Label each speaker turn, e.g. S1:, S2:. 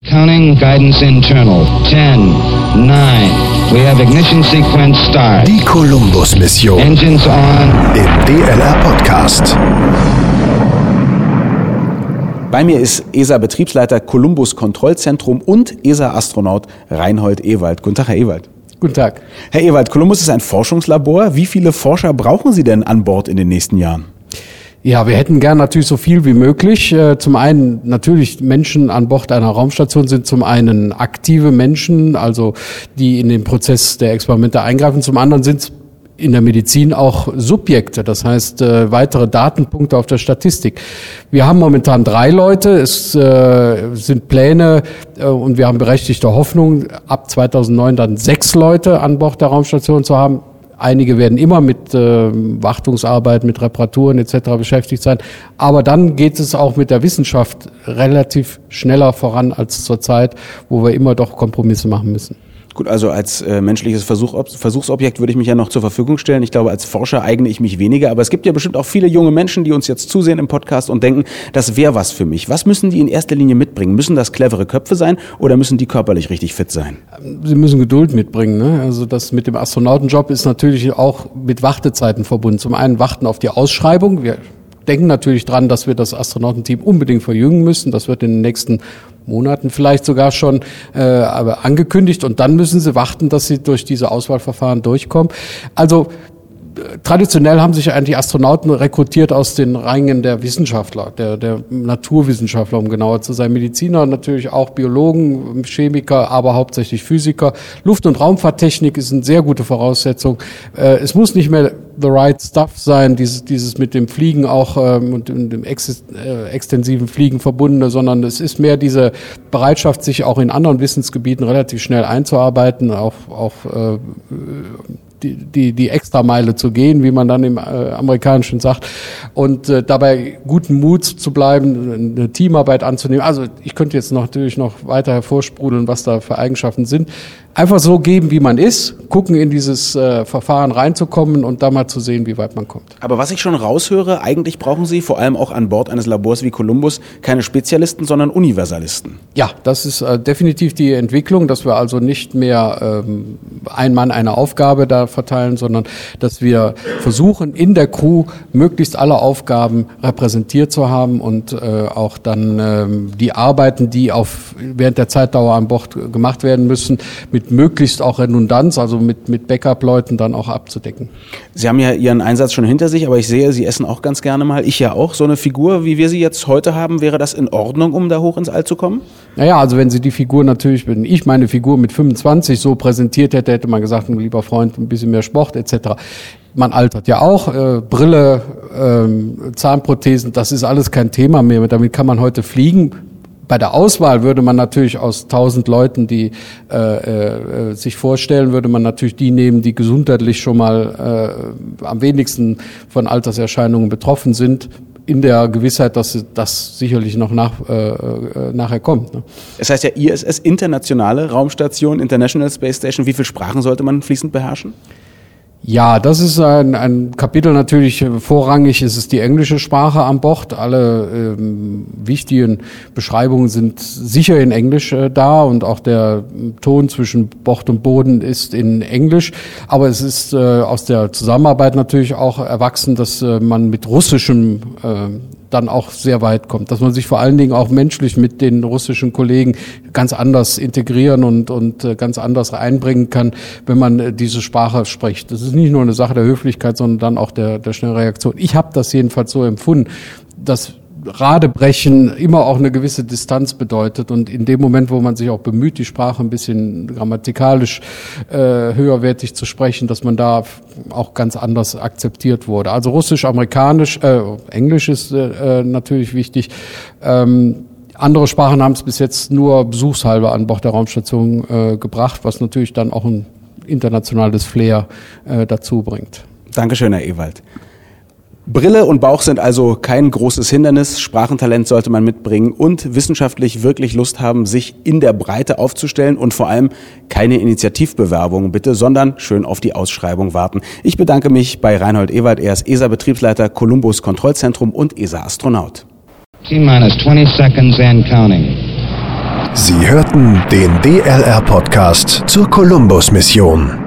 S1: Counting guidance internal. 10, 9. We have ignition sequence start.
S2: Die Columbus-Mission.
S1: Engines on.
S2: Im DLR-Podcast.
S3: Bei mir ist ESA-Betriebsleiter Columbus Kontrollzentrum und ESA-Astronaut Reinhold Ewald. Guten Tag, Herr Ewald.
S4: Guten Tag.
S3: Herr Ewald, Columbus ist ein Forschungslabor. Wie viele Forscher brauchen Sie denn an Bord in den nächsten Jahren?
S4: Ja, wir hätten gern natürlich so viel wie möglich. Zum einen natürlich Menschen an Bord einer Raumstation sind zum einen aktive Menschen, also die in den Prozess der Experimente eingreifen. Zum anderen sind es in der Medizin auch Subjekte, das heißt weitere Datenpunkte auf der Statistik. Wir haben momentan 3 Leute, es sind Pläne und wir haben berechtigte Hoffnung, ab 2009 dann 6 Leute an Bord der Raumstation zu haben. Einige werden immer mit Wartungsarbeit, mit Reparaturen etc. beschäftigt sein. Aber dann geht es auch mit der Wissenschaft relativ schneller voran als zurzeit, wo wir immer doch Kompromisse machen müssen.
S3: Gut, also als menschliches Versuchsobjekt würde ich mich ja noch zur Verfügung stellen. Ich glaube, als Forscher eigne ich mich weniger. Aber es gibt ja bestimmt auch viele junge Menschen, die uns jetzt zusehen im Podcast und denken, das wäre was für mich. Was müssen die in erster Linie mitbringen? Müssen das clevere Köpfe sein oder müssen die körperlich richtig fit sein?
S4: Sie müssen Geduld mitbringen, ne? Also das mit dem Astronautenjob ist natürlich auch mit Wartezeiten verbunden. Zum einen warten auf die Ausschreibung. Wir denken natürlich dran, dass wir das Astronautenteam unbedingt verjüngen müssen. Das wird in den nächsten Monaten vielleicht sogar schon aber angekündigt. Und dann müssen sie warten, dass sie durch diese Auswahlverfahren durchkommen. Also traditionell haben sich eigentlich Astronauten rekrutiert aus den Reihen der Wissenschaftler, der Naturwissenschaftler, um genauer zu sein. Mediziner, natürlich auch Biologen, Chemiker, aber hauptsächlich Physiker. Luft- und Raumfahrttechnik ist eine sehr gute Voraussetzung. Es muss nicht mehr the right stuff sein, dieses mit dem Fliegen auch und dem extensiven Fliegen verbundene, sondern es ist mehr diese Bereitschaft, sich auch in anderen Wissensgebieten relativ schnell einzuarbeiten, auch die Extrameile zu gehen, wie man dann im Amerikanischen sagt, und dabei guten Mut zu bleiben, eine Teamarbeit anzunehmen. Also ich könnte jetzt natürlich noch weiter hervorsprudeln, was da für Eigenschaften sind. Einfach so geben, wie man ist, gucken in dieses Verfahren reinzukommen und da mal zu sehen, wie weit man kommt.
S3: Aber was ich schon raushöre, eigentlich brauchen Sie vor allem auch an Bord eines Labors wie Columbus keine Spezialisten, sondern Universalisten.
S4: Ja, das ist definitiv die Entwicklung, dass wir also nicht mehr ein Mann eine Aufgabe da verteilen, sondern dass wir versuchen, in der Crew möglichst alle Aufgaben repräsentiert zu haben und auch dann die Arbeiten, die während der Zeitdauer an Bord gemacht werden müssen, mit möglichst auch Redundanz, also mit Backup-Leuten dann auch abzudecken.
S3: Sie haben ja Ihren Einsatz schon hinter sich, aber ich sehe, Sie essen auch ganz gerne mal. Ich ja auch. So eine Figur, wie wir sie jetzt heute haben, wäre das in Ordnung, um da hoch ins All zu kommen?
S4: Naja, also wenn Sie die Figur natürlich, wenn ich meine Figur mit 25 so präsentiert hätte, hätte man gesagt, lieber Freund, ein bisschen mehr Sport etc. Man altert ja auch, Brille, Zahnprothesen, das ist alles kein Thema mehr. Damit kann man heute fliegen. Bei der Auswahl würde man natürlich aus 1000 Leuten, die sich vorstellen, würde man natürlich die nehmen, die gesundheitlich schon mal am wenigsten von Alterserscheinungen betroffen sind, in der Gewissheit, dass das sicherlich noch nachher kommt. Ne?
S3: Es heißt ja ISS, Internationale Raumstation, International Space Station. Wie viele Sprachen sollte man fließend beherrschen?
S4: Ja, das ist ein Kapitel natürlich, vorrangig ist es die englische Sprache an Bord. Alle wichtigen Beschreibungen sind sicher in Englisch da und auch der Ton zwischen Bord und Boden ist in Englisch. Aber es ist aus der Zusammenarbeit natürlich auch erwachsen, dass man mit Russischem dann auch sehr weit kommt, dass man sich vor allen Dingen auch menschlich mit den russischen Kollegen ganz anders integrieren und ganz anders einbringen kann, wenn man diese Sprache spricht. Das ist nicht nur eine Sache der Höflichkeit, sondern dann auch der schnellen Reaktion. Ich habe das jedenfalls so empfunden, dass Radebrechen immer auch eine gewisse Distanz bedeutet und in dem Moment, wo man sich auch bemüht, die Sprache ein bisschen grammatikalisch höherwertig zu sprechen, dass man da auch ganz anders akzeptiert wurde. Also Russisch, Amerikanisch, Englisch ist natürlich wichtig. Andere Sprachen haben es bis jetzt nur besuchshalber an Bord der Raumstation gebracht, was natürlich dann auch ein internationales Flair dazu bringt.
S3: Dankeschön, Herr Ewald. Brille und Bauch sind also kein großes Hindernis. Sprachentalent sollte man mitbringen und wissenschaftlich wirklich Lust haben, sich in der Breite aufzustellen und vor allem keine Initiativbewerbung bitte, sondern schön auf die Ausschreibung warten. Ich bedanke mich bei Reinhold Ewald. Er ist ESA-Betriebsleiter, Columbus Kontrollzentrum und ESA-Astronaut.
S1: T-minus 20 seconds and counting.
S2: Sie hörten den DLR-Podcast zur Columbus-Mission.